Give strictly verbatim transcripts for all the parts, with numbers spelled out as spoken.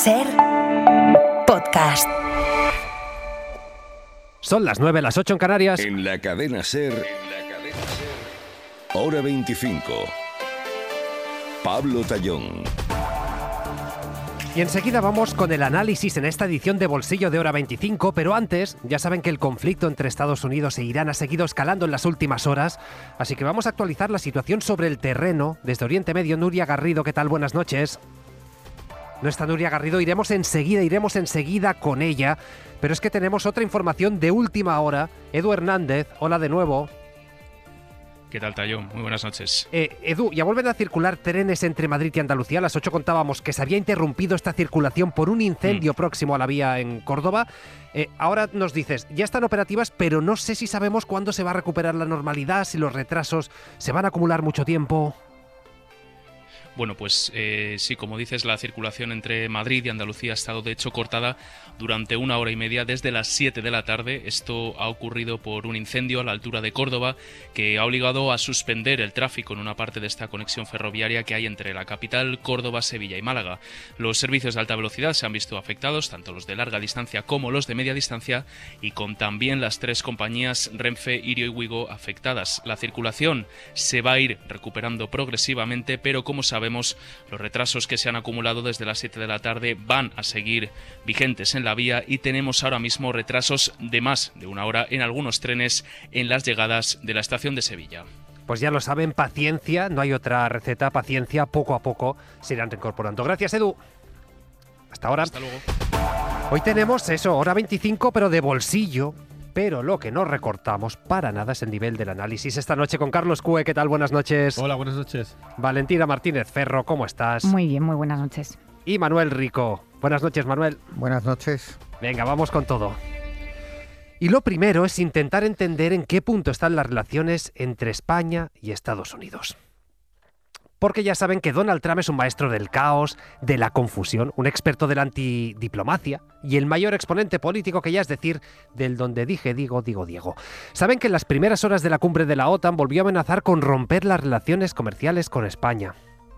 Ser podcast. Son las nueve, las ocho en Canarias. En la cadena Ser, en la cadena Ser, hora veinticinco. Pablo Tallón. Y enseguida vamos con el análisis en esta edición de Bolsillo de Hora veinticinco, pero antes, ya saben que el conflicto entre Estados Unidos e Irán ha seguido escalando en las últimas horas, así que vamos a actualizar la situación sobre el terreno. Desde Oriente Medio, Nuria Garrido, ¿qué tal? Buenas noches. No está Nuria Garrido, iremos enseguida, iremos enseguida con ella, pero es que tenemos otra información de última hora. Edu Hernández, hola de nuevo. ¿Qué tal, Tallón? Muy buenas noches. Eh, Edu, ya vuelven a circular trenes entre Madrid y Andalucía. A las ocho contábamos que se había interrumpido esta circulación por un incendio mm. próximo a la vía en Córdoba. Eh, ahora nos dices, ya están operativas, pero no sé si sabemos cuándo se va a recuperar la normalidad, si los retrasos se van a acumular mucho tiempo. Bueno, pues eh, sí, como dices, la circulación entre Madrid y Andalucía ha estado de hecho cortada durante una hora y media desde las siete de la tarde. Esto ha ocurrido por un incendio a la altura de Córdoba que ha obligado a suspender el tráfico en una parte de esta conexión ferroviaria que hay entre la capital, Córdoba, Sevilla y Málaga. Los servicios de alta velocidad se han visto afectados, tanto los de larga distancia como los de media distancia, y con también las tres compañías Renfe, Irio y Wigo afectadas. La circulación se va a ir recuperando progresivamente, pero como sabemos, Vemos los retrasos que se han acumulado desde las siete de la tarde van a seguir vigentes en la vía y tenemos ahora mismo retrasos de más de una hora en algunos trenes en las llegadas de la estación de Sevilla. Pues ya lo saben, paciencia, no hay otra receta, paciencia, poco a poco se irán reincorporando. Gracias, Edu. Hasta ahora. Hasta luego. Hoy tenemos eso, hora veinticinco, pero de bolsillo. Pero lo que no recortamos para nada es el nivel del análisis. Esta noche con Carlos Cue, ¿qué tal? Buenas noches. Hola, buenas noches. Valentina Martínez Ferro, ¿cómo estás? Muy bien, muy buenas noches. Y Manuel Rico. Buenas noches, Manuel. Buenas noches. Venga, vamos con todo. Y lo primero es intentar entender en qué punto están las relaciones entre España y Estados Unidos. Porque ya saben que Donald Trump es un maestro del caos, de la confusión, un experto de la antidiplomacia y el mayor exponente político que ya es decir, del donde dije digo, digo Diego. Saben que en las primeras horas de la cumbre de la OTAN volvió a amenazar con romper las relaciones comerciales con España.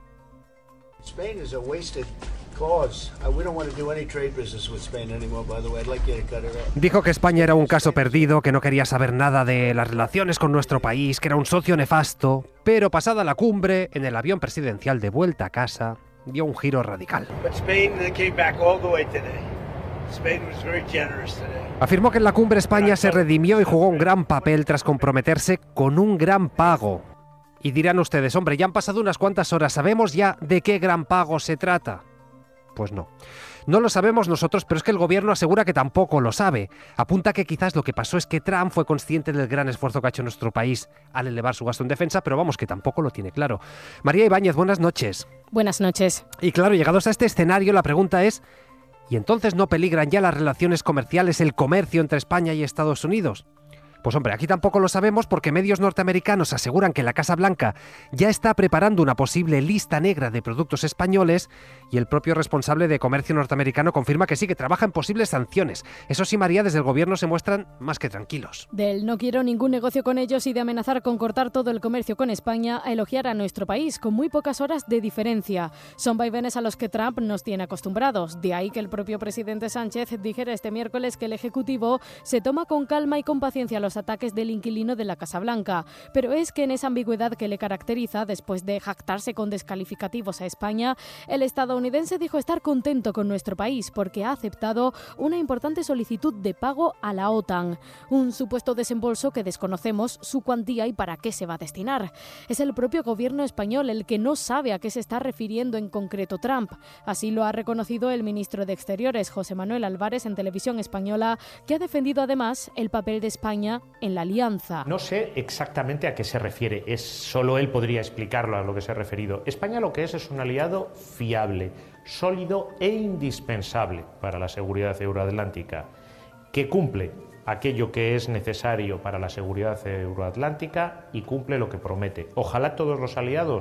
Spain is a wasted cause. We don't want to do any trade business with Spain anymore, by the way. I'd like you to cut it off. Dijo que España era un caso perdido, que no quería saber nada de las relaciones con nuestro país, que era un socio nefasto, pero pasada la cumbre, en el avión presidencial de vuelta a casa, dio un giro radical. But Spain came back all the way today. Spain was very generous today. Afirmó que en la cumbre España se redimió y jugó un gran papel tras comprometerse con un gran pago. Y dirán ustedes, hombre, ya han pasado unas cuantas horas, ¿sabemos ya de qué gran pago se trata? Pues no. No lo sabemos nosotros, pero es que el gobierno asegura que tampoco lo sabe. Apunta que quizás lo que pasó es que Trump fue consciente del gran esfuerzo que ha hecho nuestro país al elevar su gasto en defensa, pero vamos, que tampoco lo tiene claro. María Ibáñez, buenas noches. Buenas noches. Y claro, llegados a este escenario, la pregunta es, ¿y entonces no peligran ya las relaciones comerciales, el comercio entre España y Estados Unidos? Pues hombre, aquí tampoco lo sabemos porque medios norteamericanos aseguran que la Casa Blanca ya está preparando una posible lista negra de productos españoles y el propio responsable de comercio norteamericano confirma que sí, que trabaja en posibles sanciones. Eso sí, María, desde el gobierno se muestran más que tranquilos. Del no quiero ningún negocio con ellos y de amenazar con cortar todo el comercio con España a elogiar a nuestro país con muy pocas horas de diferencia. Son vaivenes a los que Trump nos tiene acostumbrados. De ahí que el propio presidente Sánchez dijera este miércoles que el Ejecutivo se toma con calma y con paciencia los ataques del inquilino de la Casa Blanca. Pero es que en esa ambigüedad que le caracteriza, después de jactarse con descalificativos a España, el estadounidense dijo estar contento con nuestro país porque ha aceptado una importante solicitud de pago a la OTAN. Un supuesto desembolso que desconocemos su cuantía y para qué se va a destinar. Es el propio gobierno español el que no sabe a qué se está refiriendo en concreto Trump. Así lo ha reconocido el ministro de Exteriores, José Manuel Álvarez, en Televisión Española, que ha defendido además el papel de España en la alianza. No sé exactamente a qué se refiere, es solo él podría explicarlo a lo que se ha referido. España lo que es es un aliado fiable, sólido e indispensable para la seguridad euroatlántica, que cumple aquello que es necesario para la seguridad euroatlántica y cumple lo que promete. Ojalá todos los aliados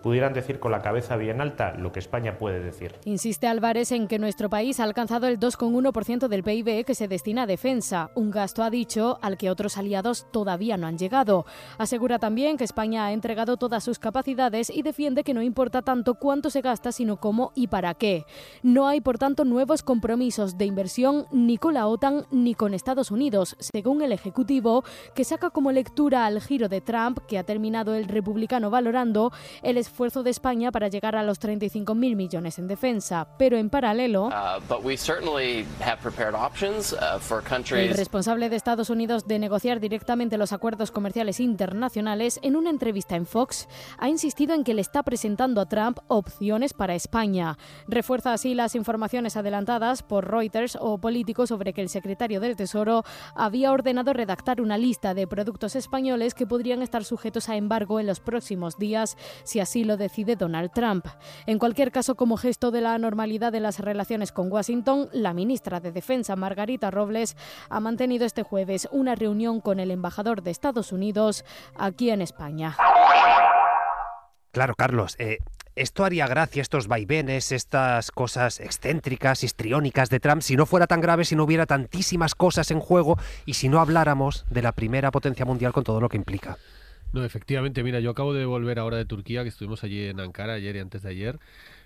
pudieran decir con la cabeza bien alta lo que España puede decir. Insiste Álvarez en que nuestro país ha alcanzado el dos coma uno por ciento del P I B que se destina a defensa, un gasto, ha dicho, al que otros aliados todavía no han llegado. Asegura también que España ha entregado todas sus capacidades y defiende que no importa tanto cuánto se gasta, sino cómo y para qué. No hay, por tanto, nuevos compromisos de inversión ni con la OTAN ni con Estados Unidos, según el Ejecutivo, que saca como lectura al giro de Trump, que ha terminado el republicano valorando el esfuerzo de España para llegar a los treinta y cinco mil millones en defensa. Pero en paralelo, uh, but we certainly have prepared options, uh, for countries... el responsable de Estados Unidos de negociar directamente los acuerdos comerciales internacionales, en una entrevista en Fox, ha insistido en que le está presentando a Trump opciones para España. Refuerza así las informaciones adelantadas por Reuters o Político sobre que el secretario del Tesoro había ordenado redactar una lista de productos españoles que podrían estar sujetos a embargo en los próximos días si así lo decide Donald Trump. En cualquier caso, como gesto de la normalidad de las relaciones con Washington, la ministra de Defensa, Margarita Robles, ha mantenido este jueves una reunión con el embajador de Estados Unidos aquí en España. Claro, Carlos, eh, esto haría gracia, estos vaivenes, estas cosas excéntricas, histriónicas de Trump, si no fuera tan grave, si no hubiera tantísimas cosas en juego y si no habláramos de la primera potencia mundial con todo lo que implica. No, efectivamente, mira, yo acabo de volver ahora de Turquía, que estuvimos allí en Ankara ayer y antes de ayer,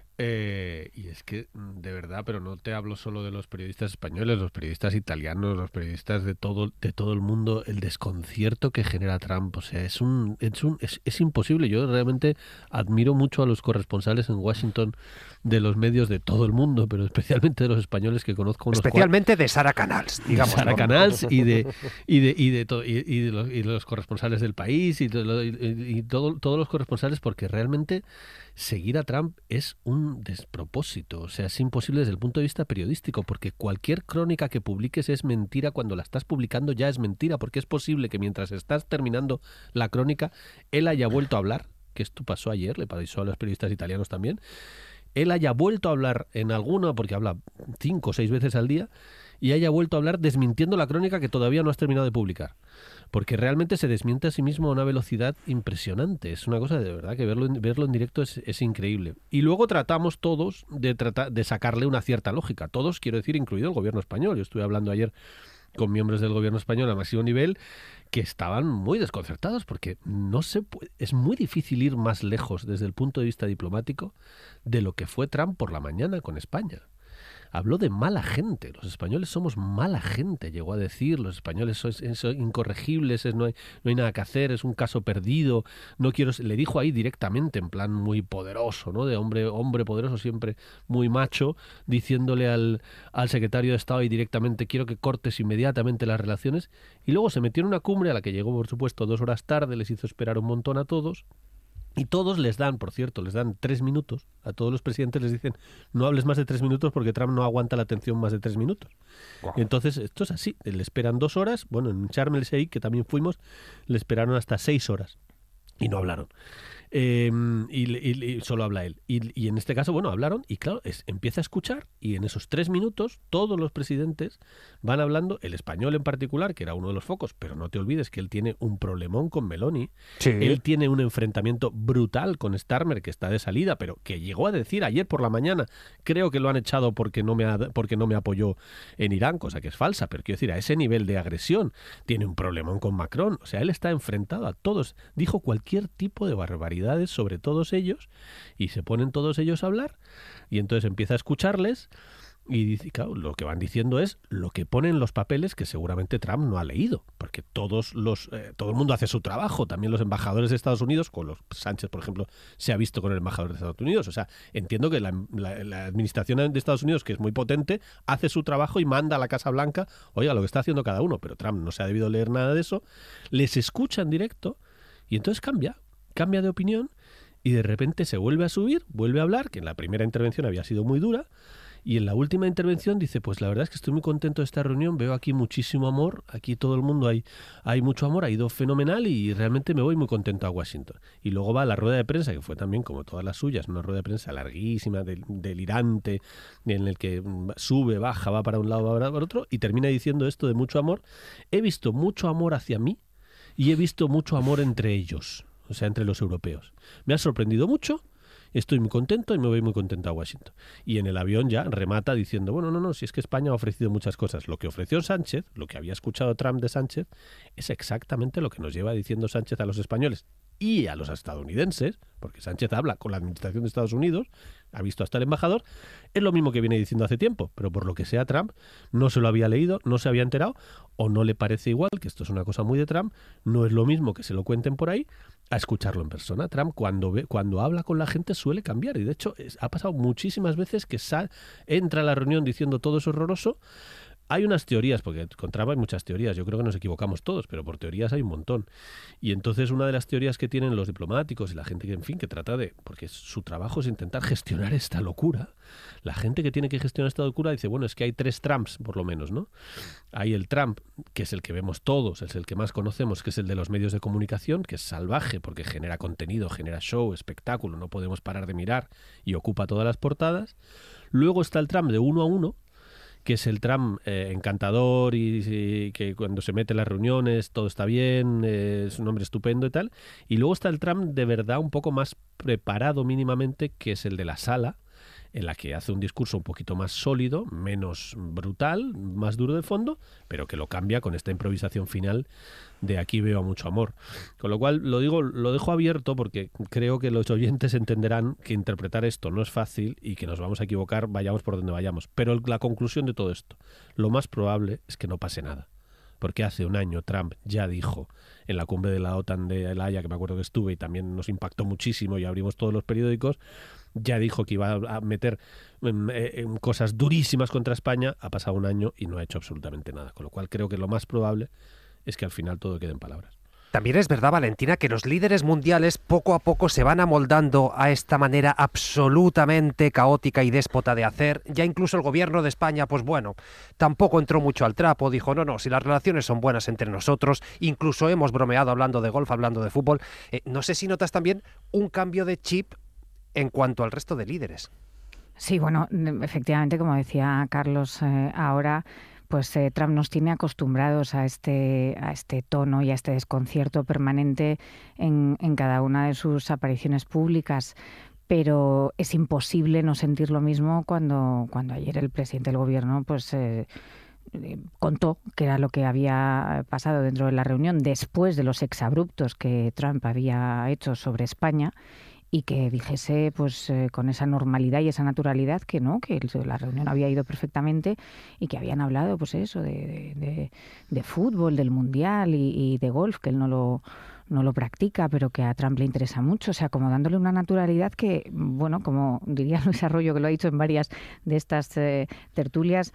eh, y es que, de verdad, pero no te hablo solo de los periodistas españoles, los periodistas italianos, los periodistas de todo de todo el mundo, el desconcierto que genera Trump, o sea, es un es un es, es imposible. Yo realmente admiro mucho a los corresponsales en Washington de los medios de todo el mundo, pero especialmente de los españoles que conozco. Unos especialmente de Sara Canals, digamos. De Sara Canals y de y de y de, to, y, y, de los, y de los corresponsales del País y, de, y, y todo, todos los corresponsales, porque realmente seguir a Trump es un despropósito, o sea, es imposible desde el punto de vista periodístico, porque cualquier crónica que publiques es mentira cuando la estás publicando, ya es mentira, porque es posible que mientras estás terminando la crónica él haya vuelto a hablar, que esto pasó ayer, le pasó a los periodistas italianos también, él haya vuelto a hablar en alguna, porque habla cinco o seis veces al día, y haya vuelto a hablar desmintiendo la crónica que todavía no has terminado de publicar. Porque realmente se desmiente a sí mismo a una velocidad impresionante. Es una cosa de verdad que verlo en, verlo en directo es, es increíble. Y luego tratamos todos de, tratar, de sacarle una cierta lógica. Todos, quiero decir, incluido el gobierno español. Yo estuve hablando ayer con miembros del gobierno español a máximo nivel que estaban muy desconcertados porque no se puede, es muy difícil ir más lejos desde el punto de vista diplomático de lo que fue Trump por la mañana con España. Habló de mala gente, los españoles somos mala gente, llegó a decir, los españoles son, son incorregibles, es, no, hay, no hay nada que hacer, es un caso perdido, no quiero, le dijo ahí directamente, en plan muy poderoso, ¿no? De hombre, hombre poderoso, siempre muy macho, diciéndole al, al secretario de Estado ahí directamente, quiero que cortes inmediatamente las relaciones, y luego se metió en una cumbre a la que llegó, por supuesto, dos horas tarde, les hizo esperar un montón a todos. Y todos les dan, por cierto, les dan tres minutos. A todos los presidentes les dicen, no hables más de tres minutos porque Trump no aguanta la atención más de tres minutos. Wow. Entonces, esto es así. Le esperan dos horas. Bueno, en Sharm el Sheikh, que también fuimos, le esperaron hasta seis horas. Y no hablaron. Eh, y, y, y solo habla él. Y, y en este caso, bueno, hablaron y claro, es, empieza a escuchar y en esos tres minutos todos los presidentes van hablando, el español en particular, que era uno de los focos, pero no te olvides que él tiene un problemón con Meloni. Sí. Él tiene un enfrentamiento brutal con Starmer, que está de salida, pero que llegó a decir ayer por la mañana, creo que lo han echado porque no me, ha, porque no me apoyó en Irán, cosa que es falsa, pero quiero decir, a ese nivel de agresión tiene un problemón con Macron. O sea, él está enfrentado a todos. Dijo cualquier tipo de barbaridad sobre todos ellos y se ponen todos ellos a hablar y entonces empieza a escucharles y dice, claro, lo que van diciendo es lo que ponen los papeles que seguramente Trump no ha leído, porque todos los eh, todo el mundo hace su trabajo, también los embajadores de Estados Unidos, con los Sánchez, por ejemplo, se ha visto con el embajador de Estados Unidos, o sea, entiendo que la, la, la administración de Estados Unidos, que es muy potente, hace su trabajo y manda a la Casa Blanca, oiga, lo que está haciendo cada uno, pero Trump no se ha debido leer nada de eso, les escucha en directo y entonces cambia cambia de opinión y de repente se vuelve a subir, vuelve a hablar, que en la primera intervención había sido muy dura, y en la última intervención dice, pues la verdad es que estoy muy contento de esta reunión, veo aquí muchísimo amor, aquí todo el mundo hay, hay mucho amor, ha ido fenomenal y realmente me voy muy contento a Washington. Y luego va a la rueda de prensa, que fue también como todas las suyas, una rueda de prensa larguísima, del, delirante, en el que sube, baja, va para un lado, va para otro, y termina diciendo esto de mucho amor. He visto mucho amor hacia mí y he visto mucho amor entre ellos. O sea, entre los europeos. Me ha sorprendido mucho Estoy muy contento y me voy muy contento a Washington. Y en el avión ya remata diciendo, bueno, no, no, si es que España ha ofrecido muchas cosas. Lo que ofreció Sánchez, lo que había escuchado Trump de Sánchez, es exactamente lo que nos lleva diciendo Sánchez a los españoles y a los estadounidenses, porque Sánchez habla con la administración de Estados Unidos, ha visto hasta el embajador, es lo mismo que viene diciendo hace tiempo, pero por lo que sea Trump no se lo había leído, no se había enterado, o no le parece igual, que esto es una cosa muy de Trump, no es lo mismo que se lo cuenten por ahí, a escucharlo en persona. Trump cuando ve, cuando habla con la gente suele cambiar, y de hecho es, ha pasado muchísimas veces que sal, entra a la reunión diciendo todo es horroroso. Hay unas teorías, porque con Trump hay muchas teorías, yo creo que nos equivocamos todos, pero por teorías hay un montón. Y entonces una de las teorías que tienen los diplomáticos y la gente que, en fin, que trata de, porque su trabajo es intentar gestionar esta locura, la gente que tiene que gestionar esta locura dice, bueno, es que hay tres Trumps, por lo menos, ¿no? Hay el Trump, que es el que vemos todos, es el que más conocemos, que es el de los medios de comunicación, que es salvaje porque genera contenido, genera show, espectáculo, no podemos parar de mirar y ocupa todas las portadas. Luego está el Trump de uno a uno, que es el Trump eh, encantador y, y que cuando se mete en las reuniones todo está bien, eh, es un hombre estupendo y tal. Y luego está el Trump de verdad un poco más preparado mínimamente, que es el de la sala, en la que hace un discurso un poquito más sólido, menos brutal, más duro de fondo, pero que lo cambia con esta improvisación final de aquí veo mucho amor. Con lo cual, lo digo, lo dejo abierto porque creo que los oyentes entenderán que interpretar esto no es fácil y que nos vamos a equivocar, vayamos por donde vayamos. Pero la conclusión de todo esto, lo más probable es que no pase nada. Porque hace un año Trump ya dijo en la cumbre de la OTAN de La Haya, que me acuerdo que estuve y también nos impactó muchísimo y abrimos todos los periódicos, ya dijo que iba a meter en, en cosas durísimas contra España. Ha pasado un año y no ha hecho absolutamente nada. Con lo cual creo que lo más probable es que al final todo quede en palabras. También es verdad, Valentina, que los líderes mundiales poco a poco se van amoldando a esta manera absolutamente caótica y déspota de hacer. Ya incluso el gobierno de España, pues bueno, tampoco entró mucho al trapo, dijo, no, no, si las relaciones son buenas entre nosotros, incluso hemos bromeado hablando de golf, hablando de fútbol. Eh, no sé si notas también un cambio de chip en cuanto al resto de líderes. Sí, bueno, efectivamente, como decía Carlos, eh, ahora... pues eh, Trump nos tiene acostumbrados a este, a este tono y a este desconcierto permanente en, en cada una de sus apariciones públicas, pero es imposible no sentir lo mismo cuando, cuando ayer el presidente del gobierno pues eh, contó que era lo que había pasado dentro de la reunión después de los exabruptos que Trump había hecho sobre España, y que dijese pues eh, con esa normalidad y esa naturalidad que no, que la reunión había ido perfectamente y que habían hablado pues eso de, de, de, de fútbol, del mundial y, y de golf, que él no lo no lo practica, pero que a Trump le interesa mucho, o sea, como dándole una naturalidad que, bueno, como diría Luis Arroyo, que lo ha dicho en varias de estas eh, tertulias,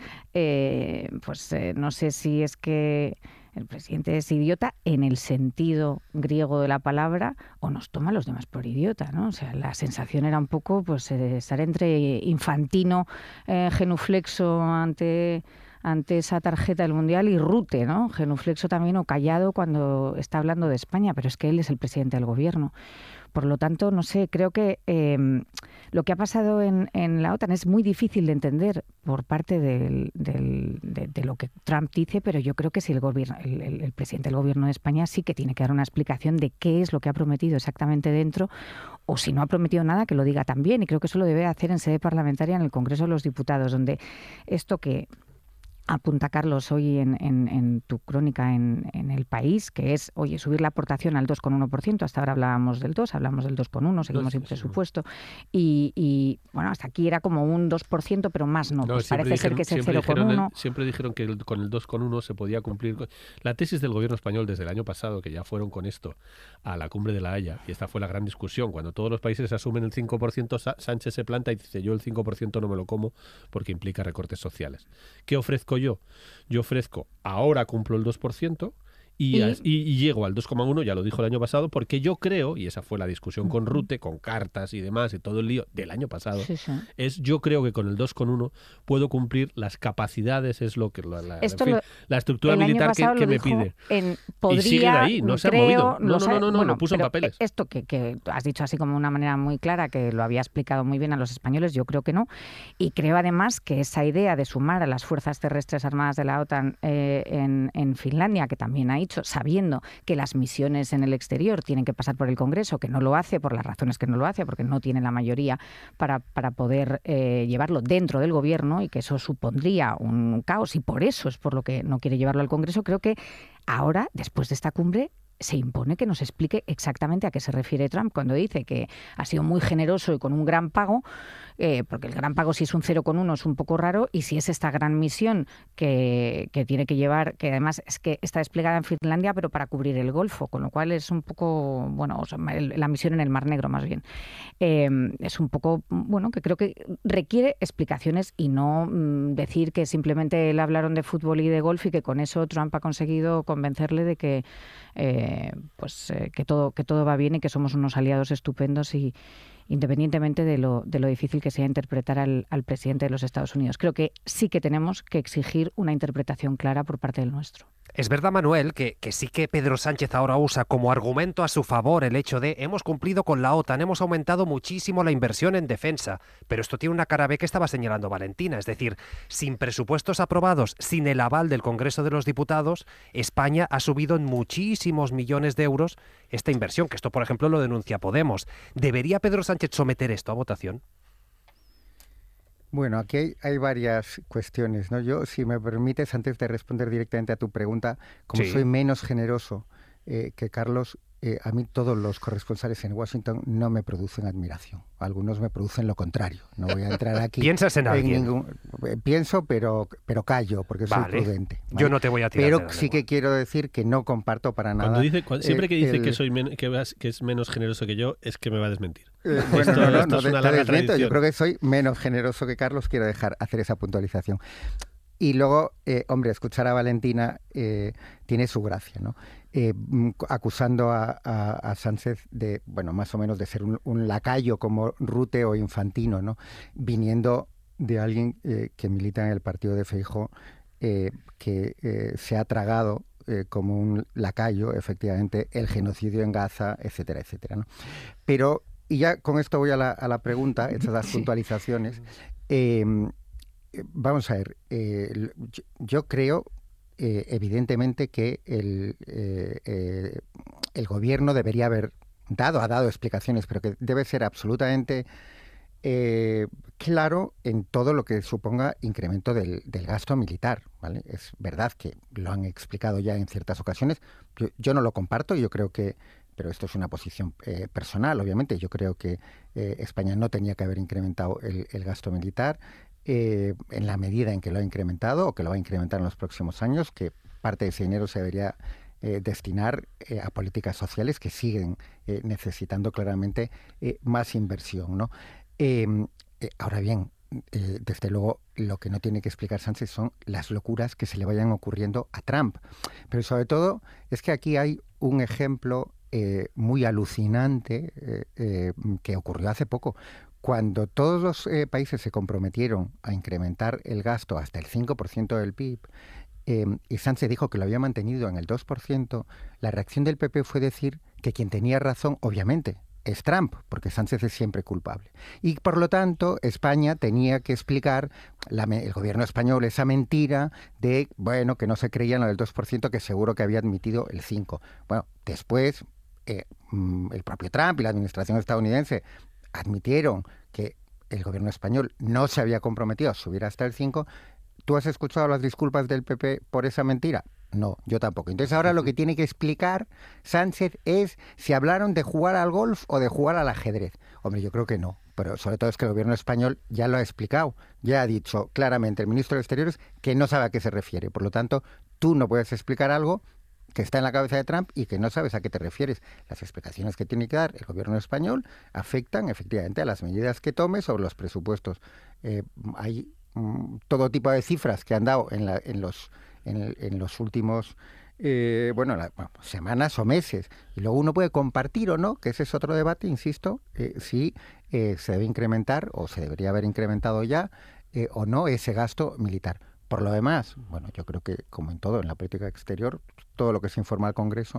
eh, pues eh, no sé si es que el presidente es idiota en el sentido griego de la palabra o nos toma a los demás por idiota, ¿no? O sea, la sensación era un poco pues eh, estar entre infantino, eh, genuflexo ante... ante esa tarjeta del Mundial y Rute, ¿no? Genuflexo también o callado cuando está hablando de España, pero es que él es el presidente del gobierno. Por lo tanto, no sé, creo que eh, lo que ha pasado en, en la OTAN es muy difícil de entender por parte del, del, de, de lo que Trump dice, pero yo creo que si el, gobierno, el, el, el presidente del gobierno de España sí que tiene que dar una explicación de qué es lo que ha prometido exactamente dentro, o si no ha prometido nada, que lo diga también, y creo que eso lo debe hacer en sede parlamentaria en el Congreso de los Diputados, donde esto que apunta Carlos hoy en, en, en tu crónica en, en El País, que es, oye, subir la aportación al dos coma uno por ciento, hasta ahora hablábamos del dos, hablamos del dos coma uno, seguimos sin presupuesto, y, y bueno, hasta aquí era como un dos por ciento, pero más no, no pues parece dijeron, ser que es el cero coma uno. Siempre dijeron que el, con el dos coma uno se podía cumplir. La tesis del gobierno español desde el año pasado, que ya fueron con esto a la cumbre de La Haya, y esta fue la gran discusión, cuando todos los países asumen el cinco por ciento, Sánchez se planta y dice, yo el cinco por ciento no me lo como porque implica recortes sociales. ¿Qué ofrezco yo? Yo ofrezco, ahora cumplo el dos por ciento y, ¿Y? y, y llego al dos coma uno, ya lo dijo el año pasado, porque yo creo, y esa fue la discusión con Rute, con cartas y demás, y todo el lío del año pasado, sí, sí. es yo creo que con el dos coma uno puedo cumplir las capacidades, es lo que la, la, en fin, lo, la estructura militar que, que me pide. En, podría, y siguen ahí, no se creo, ha movido. No, no, sabe, no, no, no, bueno, lo puso en papeles. Esto que, que has dicho así como de una manera muy clara, que lo había explicado muy bien a los españoles, yo creo que no. Y creo además que esa idea de sumar a las fuerzas terrestres armadas de la OTAN eh, en, en Finlandia, que también ha dicho, sabiendo que las misiones en el exterior tienen que pasar por el Congreso, que no lo hace por las razones que no lo hace, porque no tiene la mayoría para, para poder eh, llevarlo dentro del Gobierno, y que eso supondría un caos, y por eso es por lo que no quiere llevarlo al Congreso. Creo que ahora, después de esta cumbre, se impone que nos explique exactamente a qué se refiere Trump cuando dice que ha sido muy generoso y con un gran pago, eh, porque el gran pago, si es un cero coma uno, es un poco raro, y si es esta gran misión que, que tiene que llevar, que además es que está desplegada en Finlandia, pero para cubrir el Golfo, con lo cual es un poco, bueno, o sea, el, la misión en el Mar Negro más bien, eh, es un poco, bueno, que creo que requiere explicaciones y no mm, decir que simplemente le hablaron de fútbol y de golf y que con eso Trump ha conseguido convencerle de que Eh, pues eh, que todo que todo va bien y que somos unos aliados estupendos, y independientemente de lo de lo difícil que sea interpretar al, al presidente de los Estados Unidos. Creo que sí que tenemos que exigir una interpretación clara por parte del nuestro. Es verdad, Manuel, que, que sí que Pedro Sánchez ahora usa como argumento a su favor el hecho de hemos cumplido con la OTAN, hemos aumentado muchísimo la inversión en defensa, pero esto tiene una cara B que estaba señalando Valentina, es decir, sin presupuestos aprobados, sin el aval del Congreso de los Diputados, España ha subido en muchísimos millones de euros esta inversión, que esto, por ejemplo, lo denuncia Podemos. ¿Debería Pedro Sánchez someter esto a votación? Bueno, aquí hay, hay varias cuestiones, ¿no? Yo, si me permites, antes de responder directamente a tu pregunta, como Sí. soy menos generoso eh, que Carlos, eh, a mí todos los corresponsales en Washington no me producen admiración. Algunos me producen lo contrario. No voy a entrar aquí. ¿Piensas en alguien? ningún- eh, pienso, pero, pero callo, porque soy Vale. prudente. Yo no te voy a tirar de Pero la sí lengua. que quiero decir que no comparto para nada. Cuando dice, cuando- siempre eh, que dice el- que soy men- que, vas- que es menos generoso que yo, es que me va a desmentir. Eh, bueno, Esto- no, no, esto no, es te- una te larga desmiento. tradición. Yo creo que soy menos generoso que Carlos. Quiero dejar hacer esa puntualización. Y luego, eh, hombre, escuchar a Valentina eh, tiene su gracia, ¿no? Eh, mm, acusando a, a- a Sánchez de, bueno, más o menos de ser un, un lacayo como Rute o Infantino, ¿no? Viniendo de alguien eh, que milita en el partido de Feijóo, eh, que eh, se ha tragado eh, como un lacayo, efectivamente, el genocidio en Gaza, etcétera, etcétera, ¿no? Pero, y ya con esto voy a la, a la pregunta, hechas las puntualizaciones. Eh, vamos a ver, eh, yo, yo creo, eh, evidentemente, que el, eh, eh, el gobierno debería haber dado, ha dado explicaciones, pero que debe ser absolutamente eh, claro en todo lo que suponga incremento del, del gasto militar, ¿vale? Es verdad que lo han explicado ya en ciertas ocasiones. Yo, yo no lo comparto, yo creo que, pero esto es una posición eh, personal, obviamente. Yo creo que eh, España no tenía que haber incrementado el, el gasto militar eh, en la medida en que lo ha incrementado o que lo va a incrementar en los próximos años, que parte de ese dinero se debería eh, destinar eh, a políticas sociales que siguen eh, necesitando claramente eh, más inversión, ¿no? Eh, eh, ahora bien, eh, desde luego lo que no tiene que explicar Sánchez son las locuras que se le vayan ocurriendo a Trump. Pero sobre todo es que aquí hay un ejemplo eh, muy alucinante eh, eh, que ocurrió hace poco. Cuando todos los eh, países se comprometieron a incrementar el gasto hasta el cinco por ciento del P I B, eh, y Sánchez dijo que lo había mantenido en el dos por ciento, la reacción del P P fue decir que quien tenía razón, obviamente, es Trump, porque Sánchez es siempre culpable. Y por lo tanto, España tenía que explicar, la, el gobierno español, esa mentira de, bueno, que no se creía en lo del dos por ciento, que seguro que había admitido el cinco por ciento. Bueno, después eh, el propio Trump y la administración estadounidense admitieron que el gobierno español no se había comprometido a subir hasta el cinco por ciento. ¿Tú has escuchado las disculpas del P P por esa mentira? No, yo tampoco. Entonces ahora lo que tiene que explicar Sánchez es si hablaron de jugar al golf o de jugar al ajedrez. Hombre, yo creo que no. Pero sobre todo es que el gobierno español ya lo ha explicado. Ya ha dicho claramente el ministro de Exteriores que no sabe a qué se refiere. Por lo tanto, tú no puedes explicar algo que está en la cabeza de Trump y que no sabes a qué te refieres. Las explicaciones que tiene que dar el gobierno español afectan efectivamente a las medidas que tome sobre los presupuestos. Eh, hay mm, todo tipo de cifras que han dado en, la, en, los, en, en los últimos eh, bueno, la, bueno, semanas o meses. Y luego uno puede compartir o no, que ese es otro debate, insisto, eh, si eh, se debe incrementar o se debería haber incrementado ya eh, o no ese gasto militar. Por lo demás, bueno, yo creo que, como en todo, en la política exterior, todo lo que se informa al Congreso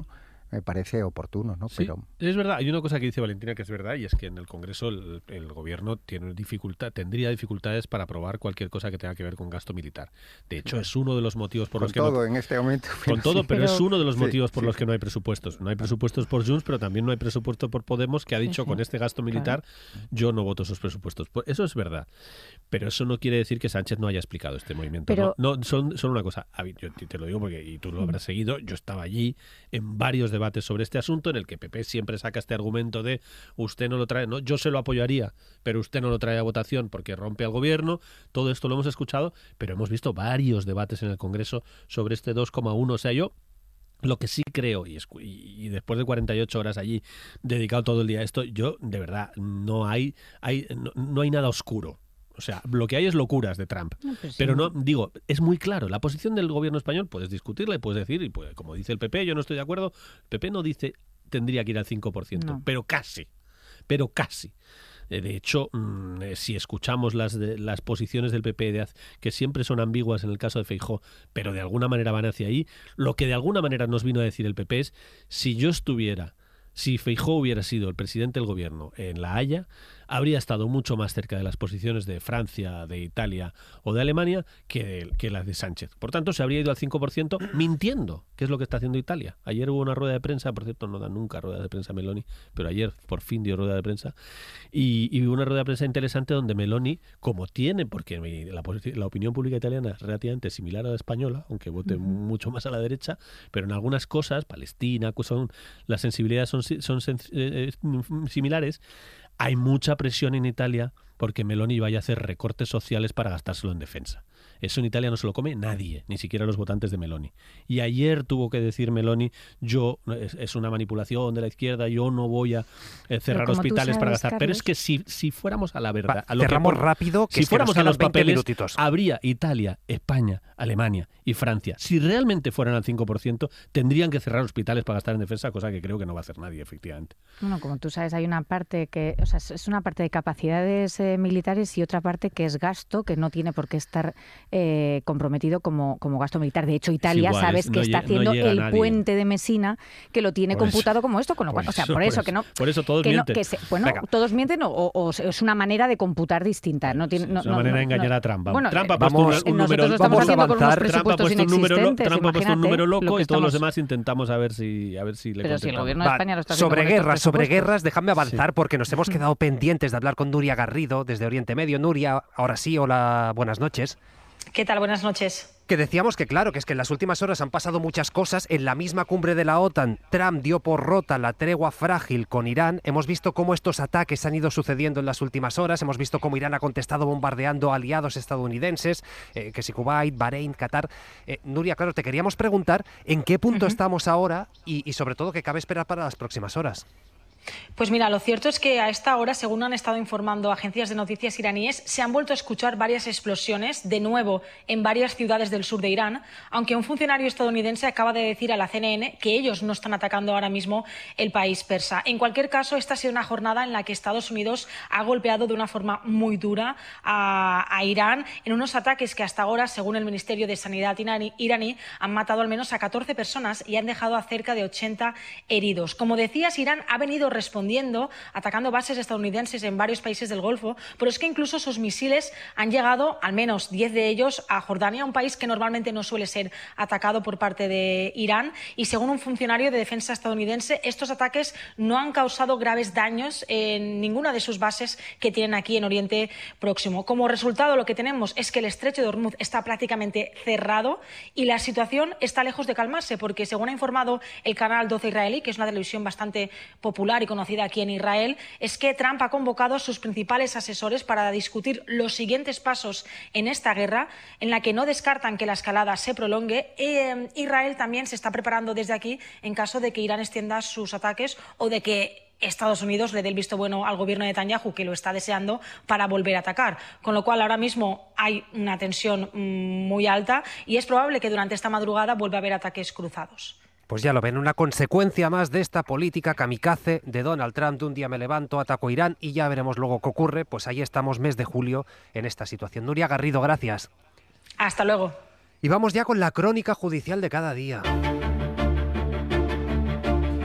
me parece oportuno, ¿no? Sí, Pero es verdad. Hay una cosa que dice Valentina que es verdad, y es que en el Congreso el, el gobierno tiene dificultad, tendría dificultades para aprobar cualquier cosa que tenga que ver con gasto militar. De hecho, es uno de los motivos por con los que todo no, en este momento. con todo, sí. pero, Pero- es uno de los Sí, motivos por sí. los que no hay presupuestos. No hay presupuestos por Junts, pero también no hay presupuesto por Podemos, que ha Sí, dicho sí. con este gasto militar yo no voto esos presupuestos. Pues eso es verdad. Pero eso no quiere decir que Sánchez no haya explicado este movimiento. Pero- No, no son, son una cosa. A mí, yo te lo digo porque, y tú lo habrás seguido, yo estaba allí en varios debates sobre este asunto en el que P P siempre saca este argumento de usted no lo trae, no, yo se lo apoyaría, pero usted no lo trae a votación porque rompe al gobierno. Todo esto lo hemos escuchado, pero hemos visto varios debates en el Congreso sobre este dos coma uno. O sea, yo lo que sí creo, y, escu- y y después de cuarenta y ocho horas allí, dedicado todo el día a esto, yo de verdad no hay, hay no, no hay nada oscuro. O sea, lo que hay es locuras de Trump. No, pues sí. Pero no, digo, es muy claro. La posición del gobierno español puedes discutirla y puedes decir, y pues, como dice el P P, yo no estoy de acuerdo. El P P no dice tendría que ir al cinco por ciento, No. pero casi. Pero casi. Eh, De hecho, mm, eh, si escuchamos las, de- las posiciones del P P, de, haz- que siempre son ambiguas en el caso de Feijóo, pero de alguna manera van hacia ahí, lo que de alguna manera nos vino a decir el P P es, si yo estuviera, si Feijóo hubiera sido el presidente del gobierno en La Haya, habría estado mucho más cerca de las posiciones de Francia, de Italia o de Alemania que, que las de Sánchez. Por tanto, se habría ido al cinco por ciento mintiendo, que es lo que está haciendo Italia. Ayer hubo una rueda de prensa, por cierto, no da nunca rueda de prensa Meloni, pero ayer por fin dio rueda de prensa, y, y hubo una rueda de prensa interesante donde Meloni, como tiene, porque mi- la, posi- la opinión pública italiana es relativamente similar a la española, aunque vote mucho más a la derecha, pero en algunas cosas, Palestina, pues son, las sensibilidades son, si- son sen- eh, eh, similares. Hay mucha presión en Italia porque Meloni vaya a hacer recortes sociales para gastárselo en defensa. Eso en Italia no se lo come nadie, ni siquiera los votantes de Meloni. Y ayer tuvo que decir Meloni, yo es, es una manipulación de la izquierda, yo no voy a eh, cerrar como tú hospitales para sabes, gastar. Pero es Carlos- que si, si fuéramos a la verdad, Va, a lo que cerramos pon- rápido, que si es que fuéramos nos a los quedan veinte papeles, minutitos. habría Italia, España, Alemania y Francia. Si realmente fueran al cinco por ciento, tendrían que cerrar hospitales para gastar en defensa, cosa que creo que no va a hacer nadie, efectivamente. Bueno, como tú sabes, hay una parte que, o sea, es- es una parte de capacidades eh, militares y otra parte que es gasto, que no tiene por qué estar eh, comprometido como, como gasto militar. De hecho, Italia, igual, sabes es- que no está lle- no haciendo llega el nadie. puente de Messina, que lo tiene Por eso. computado como esto, con lo cual, Por o sea, eso, por por eso, eso. que no... Por eso todos que no- mienten. que se- bueno, Venga. todos mienten o, o- o es una manera de computar distinta. No tiene, no, es una no- manera no- de engañar no- a Trump. Bueno, Trump ha eh, puesto vamos- un, un nosotros número, lo estamos vamos a haciendo con unos avanzar. Trump ha presupuestos puesto un número, lo- inexistentes. Trump ha puesto un Imagínate número loco lo que y todos los estamos- demás intentamos a ver si, a ver si le Pero si el contentamos. gobierno de Va, España lo está haciendo sobre con estos guerras, sobre presupuestos. guerras, déjame avanzar porque nos hemos quedado pendientes de hablar con Nuria Garrido desde Oriente Medio. Nuria, ahora sí, hola, buenas noches. ¿Qué tal? Buenas noches. Que decíamos que claro, que es que en las últimas horas han pasado muchas cosas. En la misma cumbre de la OTAN, Trump dio por rota la tregua frágil con Irán. Hemos visto cómo estos ataques han ido sucediendo en las últimas horas. Hemos visto cómo Irán ha contestado bombardeando a aliados estadounidenses, eh, que si Kuwait, Bahrein, Qatar. Eh, Nuria, claro, te queríamos preguntar en qué punto Ujú. estamos ahora y, y sobre todo qué cabe esperar para las próximas horas. Pues mira, lo cierto es que a esta hora, según han estado informando agencias de noticias iraníes, se han vuelto a escuchar varias explosiones, de nuevo, en varias ciudades del sur de Irán, aunque un funcionario estadounidense acaba de decir a la C N N que ellos no están atacando ahora mismo el país persa. En cualquier caso, esta ha sido una jornada en la que Estados Unidos ha golpeado de una forma muy dura a, a Irán en unos ataques que hasta ahora, según el Ministerio de Sanidad iraní, iraní, han matado al menos a catorce personas y han dejado a cerca de ochenta heridos. Como decías, Irán ha venido respondiendo, atacando bases estadounidenses en varios países del Golfo, pero es que incluso sus misiles han llegado, al menos diez de ellos, a Jordania, un país que normalmente no suele ser atacado por parte de Irán. Y según un funcionario de defensa estadounidense, estos ataques no han causado graves daños en ninguna de sus bases que tienen aquí en Oriente Próximo. Como resultado, lo que tenemos es que el estrecho de Hormuz está prácticamente cerrado y la situación está lejos de calmarse, porque según ha informado el canal doce israelí, que es una televisión bastante popular y conocida aquí en Israel, es que Trump ha convocado a sus principales asesores para discutir los siguientes pasos en esta guerra, en la que no descartan que la escalada se prolongue. Eh, Israel también se está preparando desde aquí en caso de que Irán extienda sus ataques o de que Estados Unidos le dé el visto bueno al gobierno de Netanyahu, que lo está deseando, para volver a atacar. Con lo cual, ahora mismo hay una tensión mmm, muy alta y es probable que durante esta madrugada vuelva a haber ataques cruzados. Pues ya lo ven, una consecuencia más de esta política kamikaze de Donald Trump. De un día me levanto, ataco a Irán y ya veremos luego qué ocurre. Pues ahí estamos, mes de julio, en esta situación. Nuria Garrido, gracias. Hasta luego. Y vamos ya con la crónica judicial de cada día.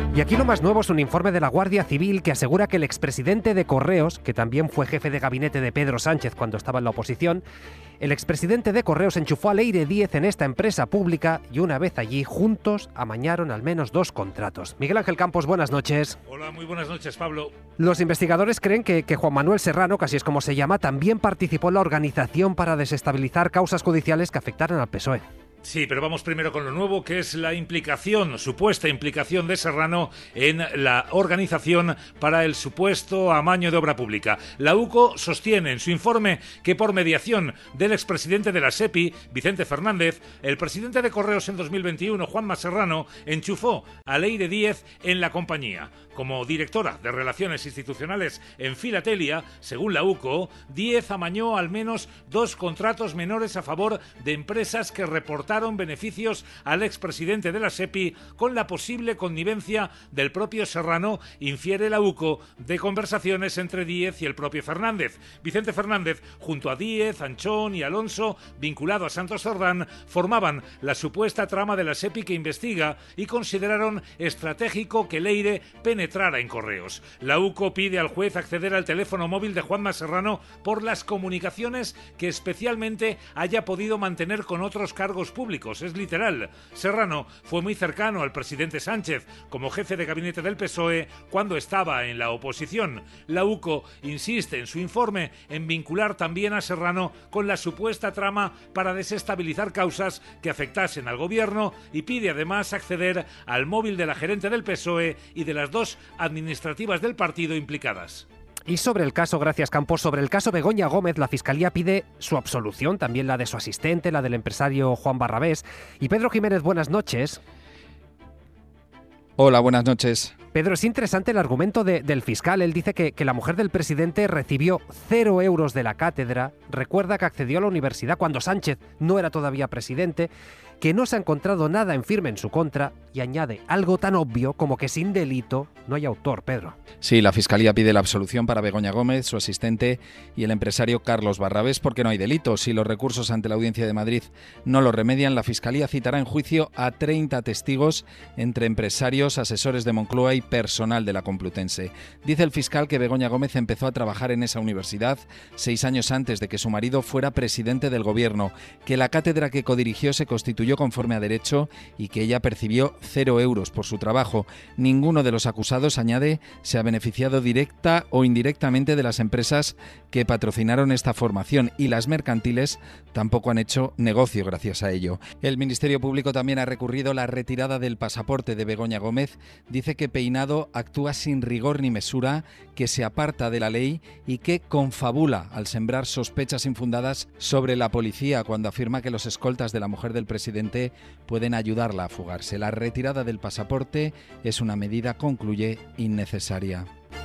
Y aquí lo más nuevo es un informe de la Guardia Civil que asegura que el expresidente de Correos, que también fue jefe de gabinete de Pedro Sánchez cuando estaba en la oposición, el expresidente de Correos enchufó a Leire Díez en esta empresa pública y una vez allí, juntos, amañaron al menos dos contratos. Miguel Ángel Campos, buenas noches. Hola, muy buenas noches, Pablo. Los investigadores creen que, que Juan Manuel Serrano, que así es como se llama, también participó en la organización para desestabilizar causas judiciales que afectaran al P S O E. Sí, pero vamos primero con lo nuevo, que es la implicación, supuesta implicación de Serrano en la organización para el supuesto amaño de obra pública. La U C O sostiene en su informe que por mediación del expresidente de la SEPI, Vicente Fernández, el presidente de Correos en dos mil veintiuno, Juanma Serrano, enchufó a Leire Díez en la compañía. Como directora de Relaciones Institucionales en Filatelia, según la U C O, Díez amañó al menos dos contratos menores a favor de empresas que reportaron beneficios al expresidente de la SEPI con la posible connivencia del propio Serrano, infiere la U C O de conversaciones entre Díez y el propio Fernández. Vicente Fernández, junto a Díez, Anchón y Alonso, vinculado a Santos Cerdán, formaban la supuesta trama de la SEPI que investiga y consideraron estratégico que Leire penetrara en Correos. La U C O pide al juez acceder al teléfono móvil de Juanma Serrano por las comunicaciones que especialmente haya podido mantener con otros cargos públicos. Es literal. Serrano fue muy cercano al presidente Sánchez como jefe de gabinete del P S O E cuando estaba en la oposición. La U C O insiste en su informe en vincular también a Serrano con la supuesta trama para desestabilizar causas que afectasen al gobierno y pide además acceder al móvil de la gerente del P S O E y de las dos administrativas del partido implicadas. Y sobre el caso, gracias Campos, sobre el caso Begoña Gómez, la Fiscalía pide su absolución, también la de su asistente, la del empresario Juan Barrabés. Y Pedro Jiménez, buenas noches. Hola, buenas noches. Pedro, es interesante el argumento de, del fiscal. Él dice que, que la mujer del presidente recibió cero euros de la cátedra, recuerda que accedió a la universidad cuando Sánchez no era todavía presidente, que no se ha encontrado nada en firme en su contra y añade algo tan obvio como que sin delito no hay autor, Pedro. Sí, la Fiscalía pide la absolución para Begoña Gómez, su asistente y el empresario Carlos Barrabés porque no hay delito. Si los recursos ante la Audiencia de Madrid no lo remedian, la Fiscalía citará en juicio a treinta testigos entre empresarios, asesores de Moncloa y personal de la Complutense. Dice el fiscal que Begoña Gómez empezó a trabajar en esa universidad seis años antes de que su marido fuera presidente del gobierno, que la cátedra que codirigió se constituyó conforme a derecho y que ella percibió cero euros por su trabajo. Ninguno de los acusados, añade, se ha beneficiado directa o indirectamente de las empresas que patrocinaron esta formación y las mercantiles tampoco han hecho negocio gracias a ello. El Ministerio Público también ha recurrido la retirada del pasaporte de Begoña Gómez. Dice que Peinado actúa sin rigor ni mesura, que se aparta de la ley y que confabula al sembrar sospechas infundadas sobre la policía cuando afirma que los escoltas de la mujer del presidente pueden ayudarla a fugarse. La retirada del pasaporte es una medida, concluye, innecesaria.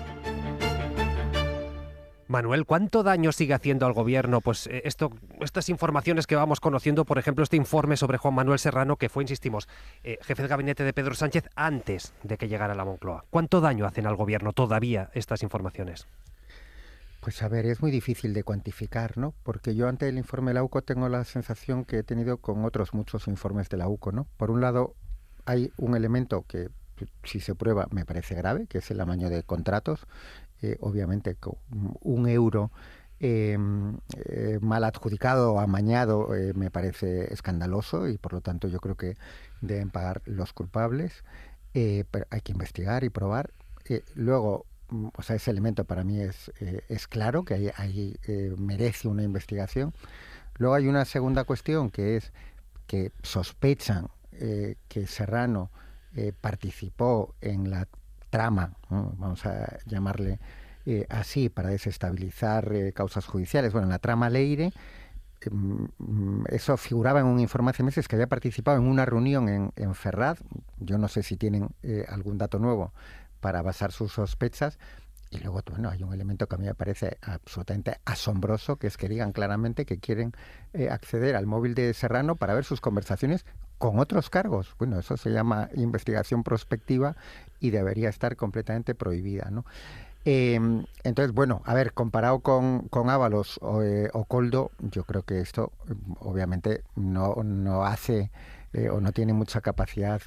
Manuel, ¿cuánto daño sigue haciendo al gobierno pues esto, estas informaciones que vamos conociendo, por ejemplo, este informe sobre Juan Manuel Serrano, que fue, insistimos, eh, jefe de gabinete de Pedro Sánchez antes de que llegara a la Moncloa? ¿Cuánto daño hacen al gobierno todavía estas informaciones? Pues a ver, es muy difícil de cuantificar, ¿no? Porque yo ante el informe de la U C O tengo la sensación que he tenido con otros muchos informes de la U C O, ¿no? Por un lado, hay un elemento que, si se prueba, me parece grave, que es el amaño de contratos. Eh, obviamente, con un euro eh, eh, mal adjudicado o amañado eh, me parece escandaloso y, por lo tanto, yo creo que deben pagar los culpables. Eh, pero hay que investigar y probar. Eh, luego, o sea, ese elemento para mí es, eh, es claro, que ahí, ahí eh, merece una investigación. Luego hay una segunda cuestión, que es que sospechan eh, que Serrano eh, participó en la trama, ¿no? Vamos a llamarle eh, así, para desestabilizar eh, causas judiciales. Bueno, en la trama Leire, eh, eso figuraba en un informe hace meses que había participado en una reunión en, en Ferraz. Yo no sé si tienen eh, algún dato nuevo para basar sus sospechas. Y luego, bueno, hay un elemento que a mí me parece absolutamente asombroso, que es que digan claramente que quieren eh, acceder al móvil de Serrano para ver sus conversaciones con otros cargos. Bueno, eso se llama investigación prospectiva y debería estar completamente prohibida, ¿no? Eh, entonces, bueno, a ver, comparado con, con Ábalos o, eh, o Koldo, yo creo que esto obviamente no, no hace eh, o no tiene mucha capacidad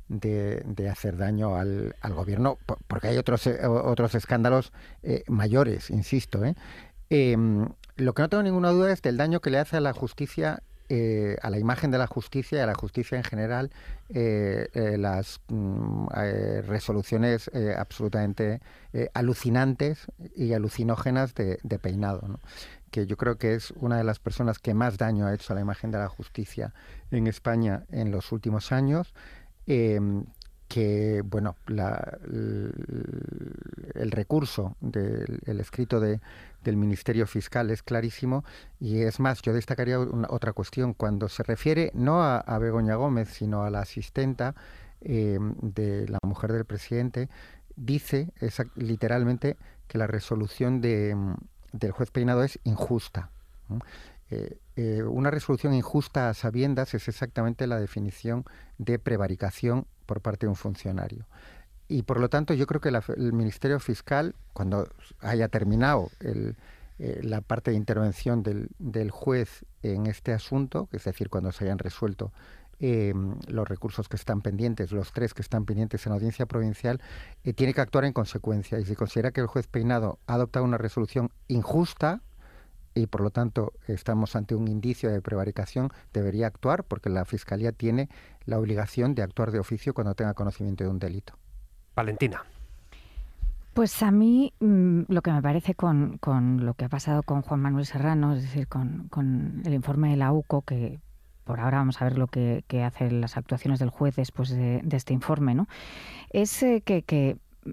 de, de hacer daño al, al gobierno, porque hay otros, otros escándalos eh, mayores, insisto. ¿eh? Eh, lo que no tengo ninguna duda es del daño que le hace a la justicia, eh, a la imagen de la justicia y a la justicia en general, eh, eh, las mm, eh, resoluciones eh, absolutamente eh, alucinantes y alucinógenas de, de Peinado, ¿no? Que yo creo que es una de las personas que más daño ha hecho a la imagen de la justicia en España en los últimos años. Eh, que, bueno, la, el, el recurso del el escrito de, del Ministerio Fiscal es clarísimo, y es más, yo destacaría una, otra cuestión. Cuando se refiere no a, a Begoña Gómez, sino a la asistenta eh, de la mujer del presidente, dice esa, literalmente que la resolución de, del juez Peinado es injusta, ¿no? Eh, eh, una resolución injusta a sabiendas es exactamente la definición de prevaricación por parte de un funcionario. Y por lo tanto yo creo que la, el Ministerio Fiscal, cuando haya terminado el, eh, la parte de intervención del, del juez en este asunto, es decir, cuando se hayan resuelto eh, los recursos que están pendientes, los tres que están pendientes en audiencia provincial, eh, tiene que actuar en consecuencia. Y si considera que el juez Peinado ha adoptado una resolución injusta, y por lo tanto estamos ante un indicio de prevaricación, debería actuar, porque la Fiscalía tiene la obligación de actuar de oficio cuando tenga conocimiento de un delito. Valentina. Pues a mí mmm, lo que me parece con, con lo que ha pasado con Juan Manuel Serrano, es decir, con, con el informe de la U C O, que por ahora vamos a ver lo que, que hacen las actuaciones del juez después de, de este informe, ¿no? Es eh, que, que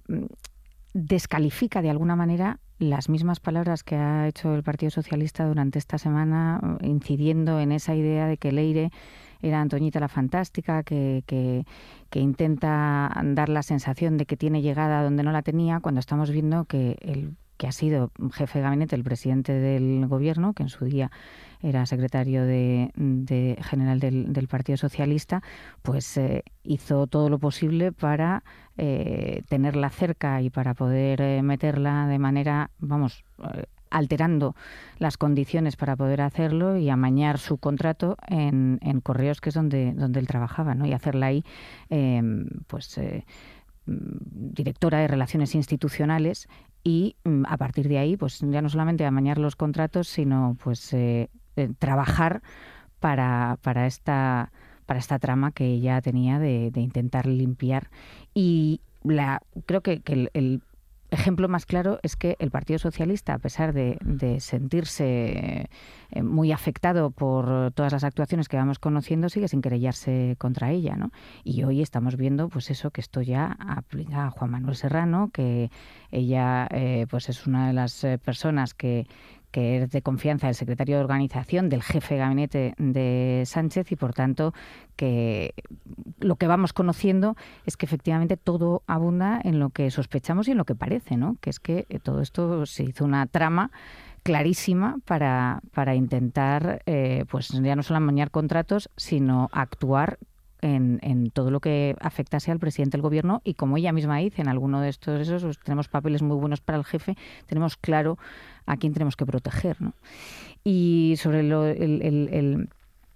descalifica de alguna manera las mismas palabras que ha hecho el Partido Socialista durante esta semana, incidiendo en esa idea de que Leire era Antoñita la Fantástica, que, que, que intenta dar la sensación de que tiene llegada donde no la tenía, cuando estamos viendo que el que ha sido jefe de gabinete, el presidente del gobierno, que en su día era secretario de, de general del, del Partido Socialista, pues eh, hizo todo lo posible para eh, tenerla cerca y para poder eh, meterla de manera, vamos, eh, alterando las condiciones para poder hacerlo y amañar su contrato en, en Correos, que es donde, donde él trabajaba, ¿no? Y hacerla ahí, eh, pues... Eh, directora de Relaciones Institucionales, y a partir de ahí pues ya no solamente amañar los contratos, sino pues eh, eh, trabajar para, para esta para esta trama que ella tenía de, de intentar limpiar. Y la creo que, que el, el ejemplo más claro es que el Partido Socialista, a pesar de, de sentirse eh, muy afectado por todas las actuaciones que vamos conociendo, sigue sin querellarse contra ella, ¿no? Y hoy estamos viendo pues eso, que esto ya aplica a Juan Manuel Serrano, que ella eh, pues es una de las personas que que es de confianza del secretario de organización, del jefe de gabinete de Sánchez, y por tanto que lo que vamos conociendo es que efectivamente todo abunda en lo que sospechamos y en lo que parece, ¿no? Que es que todo esto se hizo una trama clarísima para, para intentar eh, pues ya no solo amañar contratos, sino actuar En, en todo lo que afectase al presidente del gobierno. Y como ella misma dice, en alguno de estos esos pues, tenemos papeles muy buenos para el jefe, tenemos claro a quién tenemos que proteger, ¿no? Y sobre lo, el, el, el,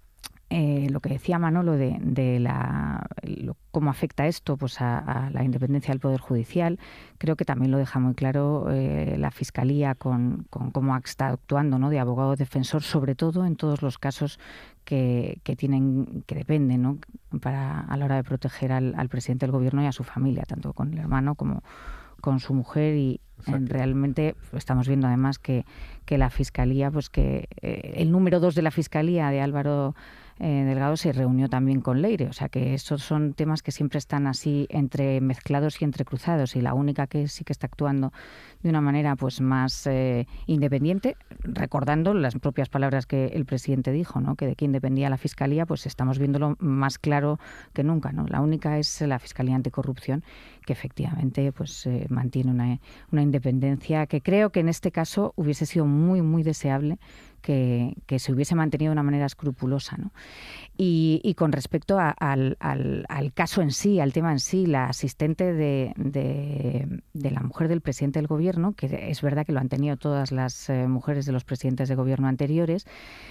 eh, lo que decía Manolo de, de la, lo, cómo afecta esto pues a, a la independencia del Poder Judicial, creo que también lo deja muy claro eh, la Fiscalía con, con cómo está actuando, ¿no? De abogado defensor, sobre todo en todos los casos que, que tienen que dependen, ¿no? Para a la hora de proteger al, al presidente del gobierno y a su familia, tanto con el hermano como con su mujer. Y eh, realmente estamos viendo además que, que la Fiscalía, pues que eh, el número dos de la Fiscalía, de Álvaro eh, Delgado, se reunió también con Leire. O sea que esos son temas que siempre están así entremezclados y entrecruzados, y la única que sí que está actuando de una manera pues más eh, independiente, recordando las propias palabras que el presidente dijo, ¿no? Que de quién dependía la Fiscalía, pues estamos viéndolo más claro que nunca, ¿no? La única es la Fiscalía Anticorrupción, que efectivamente pues eh, mantiene una, una independencia que creo que en este caso hubiese sido muy, muy deseable que, que se hubiese mantenido de una manera escrupulosa, ¿no? Y, y con respecto a, al, al, al caso en sí, al tema en sí, la asistente de, de, de la mujer del presidente del gobierno, que es verdad que lo han tenido todas las eh, mujeres de los presidentes de gobierno anteriores,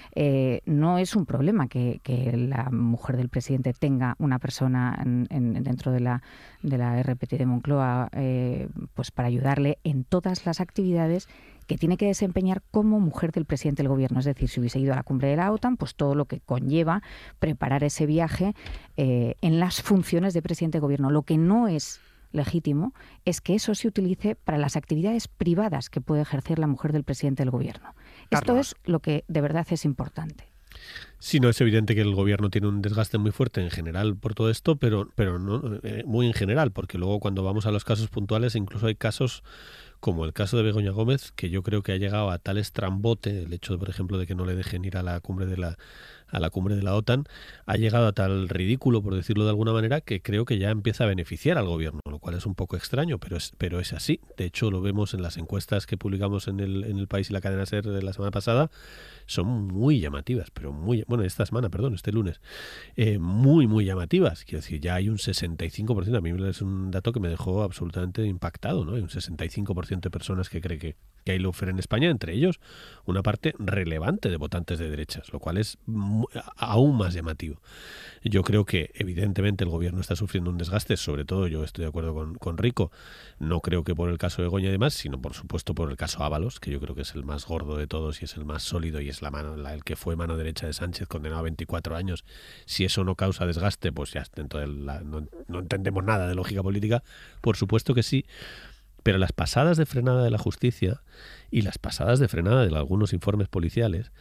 eh, no es un problema que, que la mujer del presidente tenga una persona en, en, dentro de la, de la R P T de Moncloa eh, pues para ayudarle en todas las actividades que tiene que desempeñar como mujer del presidente del gobierno. Es decir, si hubiese ido a la cumbre de la OTAN, pues todo lo que conlleva preparar ese viaje eh, en las funciones de presidente de gobierno. Lo que no es legítimo es que eso se utilice para las actividades privadas que puede ejercer la mujer del presidente del gobierno. Esto es lo que de verdad es importante. Sí, no, es evidente que el gobierno tiene un desgaste muy fuerte en general por todo esto, pero, pero no, eh, muy en general, porque luego cuando vamos a los casos puntuales, incluso hay casos como el caso de Begoña Gómez, que yo creo que ha llegado a tal estrambote, el hecho, por ejemplo, de que no le dejen ir a la cumbre de la a la cumbre de la OTAN, ha llegado a tal ridículo, por decirlo de alguna manera, que creo que ya empieza a beneficiar al gobierno, lo cual es un poco extraño, pero es, pero es así. De hecho, lo vemos en las encuestas que publicamos en el, en el País y la cadena SER de la semana pasada, son muy llamativas, pero muy, bueno, esta semana, perdón, este lunes, eh, muy, muy llamativas. Quiero decir, ya hay un sesenta y cinco por ciento, a mí es un dato que me dejó absolutamente impactado, ¿no? Hay un sesenta y cinco por ciento de personas que cree que, que hay lawfare en España, entre ellos una parte relevante de votantes de derechas, lo cual es muy, aún más llamativo. Yo creo que evidentemente el gobierno está sufriendo un desgaste, sobre todo yo estoy de acuerdo con, con Rico, no creo que por el caso de Begoña y demás, sino por supuesto por el caso Ábalos, que yo creo que es el más gordo de todos y es el más sólido y es la mano, la, el que fue mano derecha de Sánchez, condenado a veinticuatro años. Si eso no causa desgaste, pues ya dentro de la, no, no entendemos nada de lógica política, por supuesto que sí. Pero las pasadas de frenada de la justicia y las pasadas de frenada de algunos informes policiales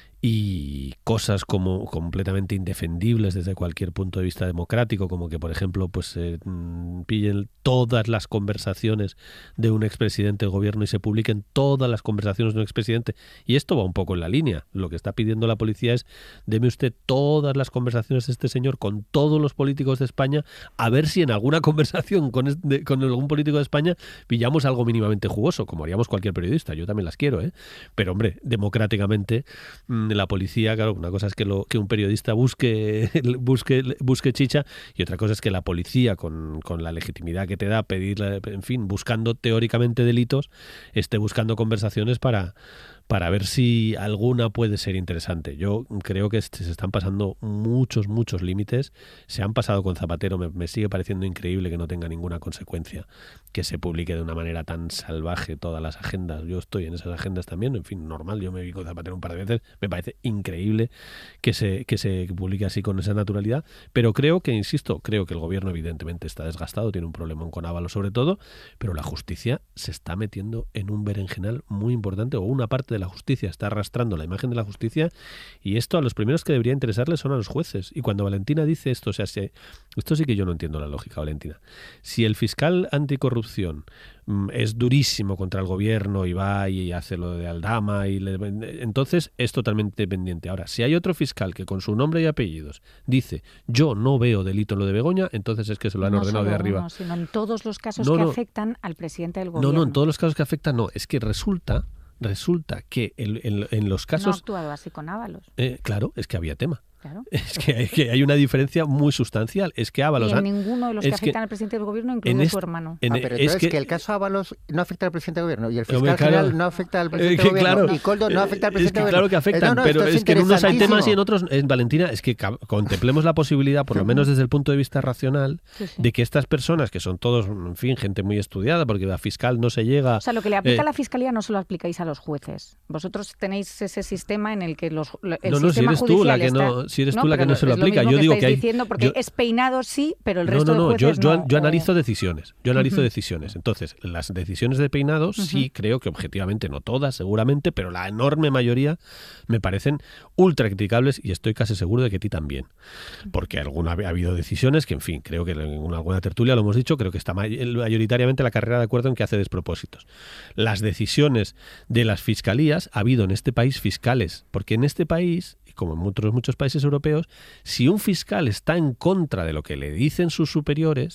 y cosas como completamente indefendibles desde cualquier punto de vista democrático, como que, por ejemplo, pues eh, pillen todas las conversaciones de un expresidente del gobierno y se publiquen todas las conversaciones de un expresidente. Y esto va un poco en la línea. Lo que está pidiendo la policía es, deme usted todas las conversaciones de este señor con todos los políticos de España, a ver si en alguna conversación con, este, con algún político de España pillamos algo mínimamente jugoso, como haríamos cualquier periodista. Yo también las quiero, ¿eh? Pero, hombre, democráticamente la policía, claro, una cosa es que, lo, que un periodista busque, busque, busque chicha y otra cosa es que la policía, con, con la legitimidad que te da pedir, en fin, buscando teóricamente delitos, esté buscando conversaciones para, para ver si alguna puede ser interesante. Yo creo que se están pasando muchos, muchos límites. Se han pasado con Zapatero. Me, me sigue pareciendo increíble que no tenga ninguna consecuencia que se publique de una manera tan salvaje todas las agendas. Yo estoy en esas agendas también. En fin, normal. Yo me vi con Zapatero un par de veces. Me parece increíble que se, que se publique así con esa naturalidad. Pero creo que, insisto, creo que el gobierno evidentemente está desgastado. Tiene un problema con Ábalos sobre todo. Pero la justicia se está metiendo en un berenjenal muy importante, o una parte de la justicia está arrastrando la imagen de la justicia, y esto a los primeros que debería interesarles son a los jueces. Y cuando Valentina dice esto, o sea, si, esto sí que yo no entiendo la lógica, Valentina. Si el fiscal anticorrupción mm, es durísimo contra el gobierno y va y hace lo de Aldama, y le, entonces es totalmente dependiente. Ahora, si hay otro fiscal que con su nombre y apellidos dice, yo no veo delito en lo de Begoña, entonces es que se lo han no ordenado solo de arriba. Uno, sino en todos los casos no, que no, afectan al presidente del gobierno. No, no, en todos los casos que afectan no. Es que resulta... Resulta que en, en, en los casos... No ha actuado así con Ábalos. Eh, claro, es que había tema. Claro. Es que hay, que hay una diferencia muy sustancial. Es que Ábalos... Y en ninguno de los que afectan que, al presidente del gobierno, incluido este, su hermano. En, ah, pero entonces es que, que el caso Ábalos no afecta al presidente del gobierno y el fiscal claro, general no afecta al presidente eh, del gobierno claro, y Coldo no afecta al presidente es que del claro gobierno. que afectan, eh, no, no, pero es, es que en unos hay temas y en otros... Eh, Valentina, es que contemplemos la posibilidad, por lo menos desde el punto de vista racional, sí, sí. de que estas personas, que son todos, en fin, gente muy estudiada, porque la fiscal no se llega... O sea, lo que le aplica eh, a la fiscalía no se lo aplicáis a los jueces. Vosotros tenéis ese sistema en el que los, el no, no, sistema si eres tú la que está... no, si eres no, tú la que no se lo aplica. Yo digo que hay diciendo porque yo, es peinado sí, pero el no, resto no, no, de jueces yo, yo, no. yo analizo decisiones. Yo analizo uh-huh. decisiones. Entonces, las decisiones de peinado uh-huh. sí creo que objetivamente, no todas, seguramente, pero la enorme mayoría me parecen ultra criticables y estoy casi seguro de que a ti también. Porque alguna, ha habido decisiones que, en fin, creo que en alguna tertulia lo hemos dicho, creo que está mayoritariamente la carrera de acuerdo en que hace despropósitos. Las decisiones de las fiscalías, ha habido en este país fiscales, porque en este país, como en otros muchos países europeos, si un fiscal está en contra de lo que le dicen sus superiores,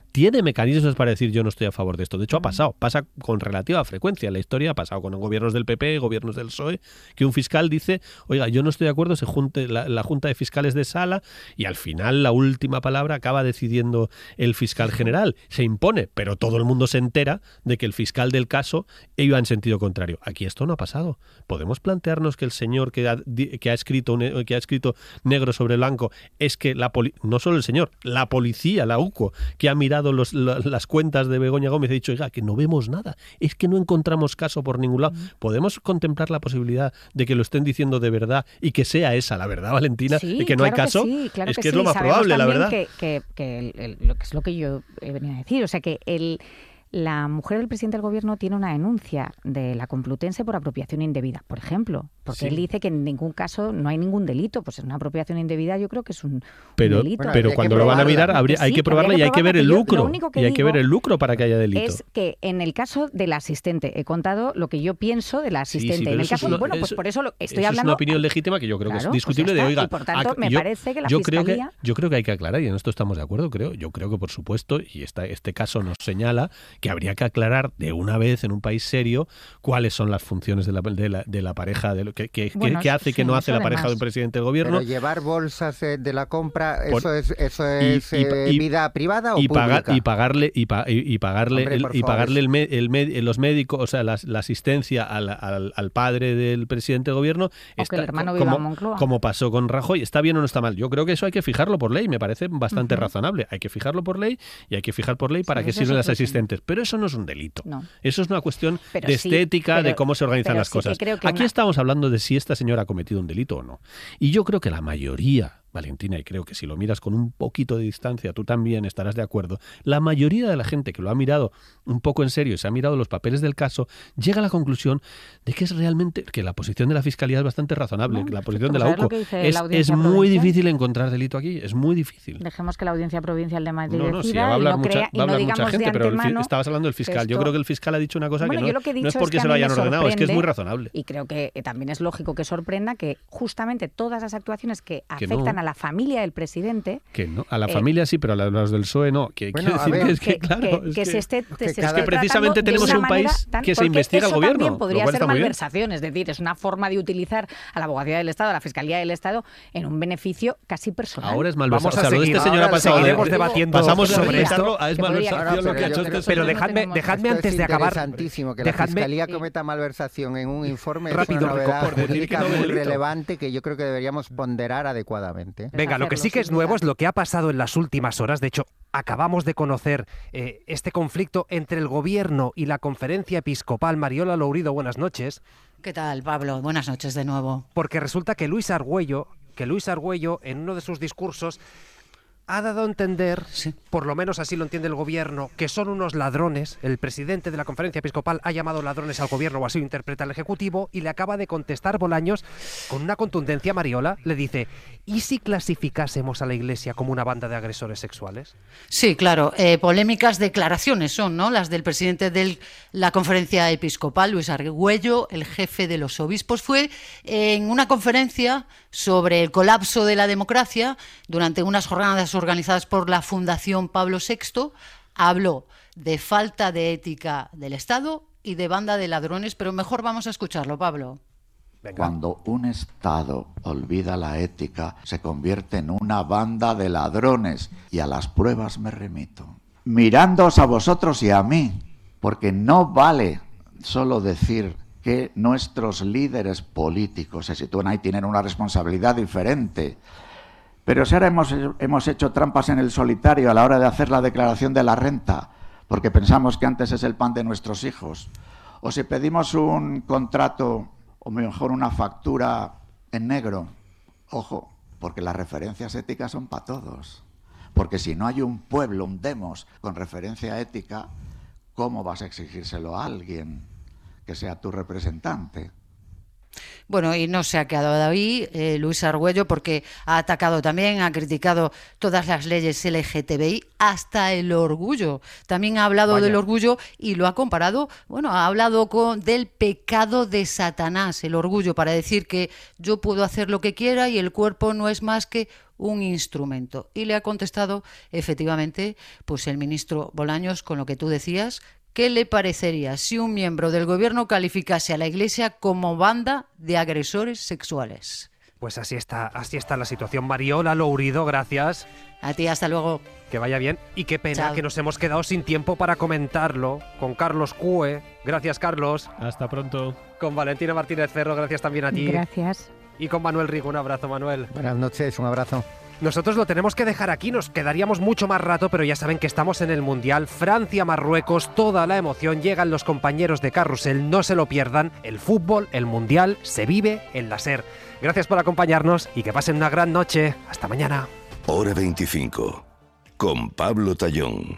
tiene mecanismos para decir yo no estoy a favor de esto. De hecho, ha pasado, pasa con relativa frecuencia en la historia, ha pasado con gobiernos del P P, gobiernos del P S O E, que un fiscal dice, oiga, yo no estoy de acuerdo, se junte la, la Junta de Fiscales de Sala, y al final la última palabra acaba decidiendo el fiscal general. Se impone, pero todo el mundo se entera de que el fiscal del caso iba en sentido contrario. Aquí esto no ha pasado. Podemos plantearnos que el señor que ha, que ha escrito que ha escrito negro sobre blanco es que la poli- no solo el señor, la policía, la U C O, que ha mirado los, la, las cuentas de Begoña Gómez, ha dicho, oiga, que no vemos nada, es que no encontramos caso por ningún lado. ¿Podemos contemplar la posibilidad de que lo estén diciendo de verdad y que sea esa la verdad, Valentina, sí, y que no claro hay caso? Que sí, claro es que, que es sí. lo más Sabemos probable, la verdad. Que, que, que el, el, lo que es lo que yo he venido a decir, o sea que el la mujer del presidente del gobierno tiene una denuncia de la Complutense por apropiación indebida, por ejemplo, porque sí. él dice que en ningún caso no hay ningún delito, pues es una apropiación indebida, yo creo que es un, pero, un delito. Bueno, pero cuando lo van a mirar habría, hay sí, que probarla y hay que ver el lucro, y hay que ver el lucro para que haya delito. Es que en el caso del asistente, he contado lo que yo pienso de la asistente. Sí, sí, en el caso, una, bueno, pues eso, por eso lo estoy eso hablando. Es una opinión legítima que yo creo claro, que es discutible pues de oiga. Y por tanto, a, me yo, parece que la yo fiscalía... creo que yo creo que hay que aclarar, y en esto estamos de acuerdo, creo. Yo creo que por supuesto, y esta, este caso nos señala que habría que aclarar de una vez en un país serio cuáles son las funciones de la, de la, de la pareja, de lo que, que, bueno, que hace y sí, que no hace la pareja del presidente del gobierno. Pero llevar bolsas de la compra, por, ¿eso es, eso es y, y, vida privada o y pública? Pagar, y pagarle, y, pa, y, y pagarle, Hombre, el, por y favor, pagarle el, me, el med, los médicos, o sea, la, la asistencia al, al, al padre del presidente del gobierno, o está, que el hermano como, viva a Moncloa. como pasó con Rajoy. ¿Está bien o no está mal? Yo creo que eso hay que fijarlo por ley, me parece bastante uh-huh. razonable. Hay que fijarlo por ley y hay que fijar por ley para sí, qué sirven las asistentes. Pero eso no es un delito. No. Eso es una cuestión pero de sí, estética, pero, de cómo se organizan las sí cosas. Aquí una... estamos hablando de si esta señora ha cometido un delito o no. Y yo creo que la mayoría, Valentina, y creo que si lo miras con un poquito de distancia, tú también estarás de acuerdo, la mayoría de la gente que lo ha mirado un poco en serio y se ha mirado los papeles del caso, llega a la conclusión de que es realmente, que la posición de la Fiscalía es bastante razonable, no, que la posición de la U C O es, es muy difícil encontrar delito aquí, es muy difícil. Dejemos que la Audiencia Provincial de Madrid no, no, decida sí, va a hablar y no, mucha, crea, va a hablar y no mucha gente, de pero antemano, el, estabas hablando del fiscal. esto... Yo creo que el fiscal ha dicho una cosa bueno, que no, que no es porque es se lo hayan ordenado, es que es muy razonable. Y creo que también es lógico que sorprenda que justamente todas las actuaciones que, que afectan no. a la familia del presidente... Que no, a la eh, familia sí, pero a los del P S O E no. Que, bueno, decir ver, que, es que, que, claro, que, es que, que, se esté, que, se es que precisamente tenemos un país tan, que se investiga al gobierno. También podría lo cual ser está malversación, es decir, es una forma de utilizar a la abogacía del Estado, a la Fiscalía del Estado, en un beneficio casi personal. Ahora es malversación. Vamos a o sea, lo de este señor ha pasado de, debatiendo pasamos sobre esto a es malversación lo que ha hecho este Pero dejadme, dejadme antes de acabar. Interesantísimo que dejadme, la Fiscalía cometa malversación en un informe rápido, es una novedad jurídica muy delito. relevante que yo creo que deberíamos ponderar adecuadamente. Venga, lo que sí que es nuevo es lo que ha pasado en las últimas horas. De hecho, acabamos de conocer eh, este conflicto entre el gobierno y la conferencia episcopal. Mariola Lourido, buenas noches. ¿Qué tal, Pablo? Buenas noches de nuevo. Porque resulta que Luis Argüello, que Luis Argüello, en uno de sus discursos, ha dado a entender, sí. por lo menos así lo entiende el gobierno, que son unos ladrones. El presidente de la conferencia episcopal ha llamado ladrones al gobierno, o así lo interpreta el Ejecutivo, y le acaba de contestar Bolaños con una contundencia. Mariola le dice, ¿y si clasificásemos a la Iglesia como una banda de agresores sexuales? Sí, claro, eh, polémicas declaraciones son, ¿no? Las del presidente de la conferencia episcopal, Luis Argüello, el jefe de los obispos. Fue en una conferencia sobre el colapso de la democracia durante unas jornadas organizadas por la Fundación Pablo sexto, habló de falta de ética del Estado y de banda de ladrones, pero mejor vamos a escucharlo, Pablo. Venga. Cuando un Estado olvida la ética, se convierte en una banda de ladrones, y a las pruebas me remito. Mirándoos a vosotros y a mí, porque no vale solo decir que nuestros líderes políticos se sitúan ahí, tienen una responsabilidad diferente. Pero si ahora hemos, hemos hecho trampas en el solitario a la hora de hacer la declaración de la renta, porque pensamos que antes es el pan de nuestros hijos, o si pedimos un contrato, o mejor una factura en negro, ojo, porque las referencias éticas son para todos. Porque si no hay un pueblo, un demos, con referencia ética, ¿cómo vas a exigírselo a alguien que sea tu representante? Bueno, y no se ha quedado ahí eh, Luis Argüello, porque ha atacado también, ha criticado todas las leyes L G T B I, hasta el orgullo. También ha hablado Vaya. del orgullo y lo ha comparado, bueno, ha hablado con, del pecado de Satanás, el orgullo, para decir que yo puedo hacer lo que quiera y el cuerpo no es más que un instrumento. Y le ha contestado, efectivamente, pues el ministro Bolaños, con lo que tú decías. ¿Qué le parecería si un miembro del gobierno calificase a la Iglesia como banda de agresores sexuales? Pues así está, así está la situación. Mariola Lourido, gracias. A ti, hasta luego. Que vaya bien. Y qué pena Chao. que nos hemos quedado sin tiempo para comentarlo con Carlos Cue. Gracias, Carlos. Hasta pronto. Con Valentina Martínez Ferro, gracias también a ti. Gracias. Y con Manuel Rigo, un abrazo, Manuel. Buenas noches, un abrazo. Nosotros lo tenemos que dejar aquí, nos quedaríamos mucho más rato, pero ya saben que estamos en el Mundial, Francia-Marruecos, toda la emoción, llegan los compañeros de Carrusel, no se lo pierdan, el fútbol, el Mundial, se vive en la SER. Gracias por acompañarnos y que pasen una gran noche. Hasta mañana. Hora veinticinco, con Pablo Tallón.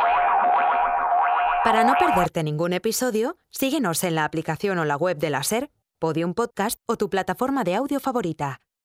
Para no perderte ningún episodio, síguenos en la aplicación o la web de la SER, Podium Podcast o tu plataforma de audio favorita.